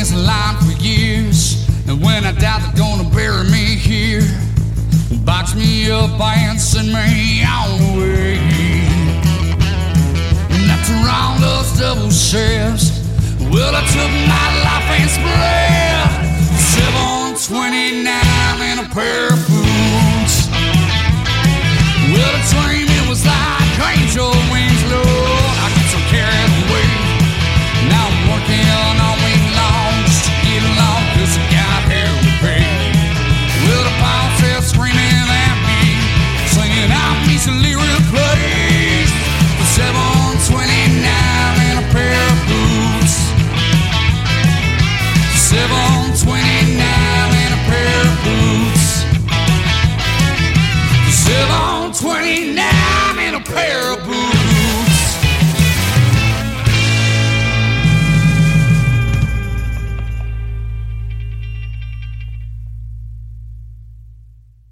this line for years, and when I die, they're gonna bury me here. Box me up and send me on the way. And after all those double shifts, well, I took my life and spread 729 in a pair of boots. Well, the dream, it was like angel wings, Lord. I get so carried away. Now I'm working all week long just to get along, 'cause I got hell to pay. Well, the boss is screaming at me, singing I'm easily replaced for 729 in a pair of boots. 729 in a pair of boots. 729 in a pair of